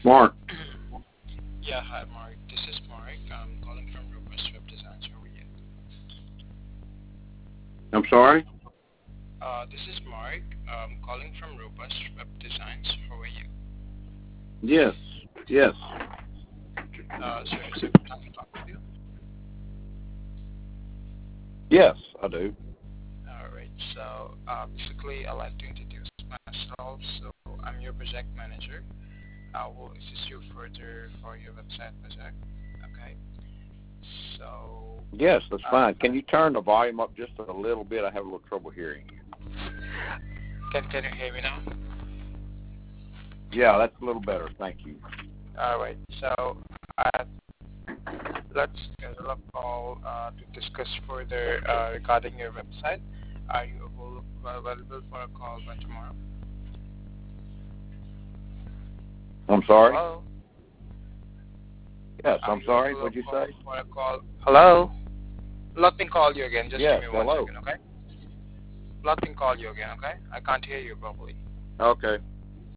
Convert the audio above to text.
Mark. Yeah, hi Mark. This is Mark. I'm calling from Robust Web Designs. How are you? I'm sorry? This is Mark. Calling from Robust Web Designs. How are you? Yes. Yes. So it's a good time to talk with you. Yes, I do. All right. So basically, I'd like to introduce myself. So I'm your project manager. I will assist you further for your website project. Okay. So Yes, that's uh, fine. Can you turn the volume up just a little bit? I have a little trouble hearing you. can you hear me now? Yeah, that's a little better. Thank you. All right. So uh, let's schedule a call to discuss further regarding your website. Are you available for a call by tomorrow? I'm sorry? Hello? Yes, Are I'm you sorry. What'd you available say? for a call? Hello? Let me call you again. Just give Yes, me one hello. second, okay? Let me call you again, okay? I can't hear you properly. Okay.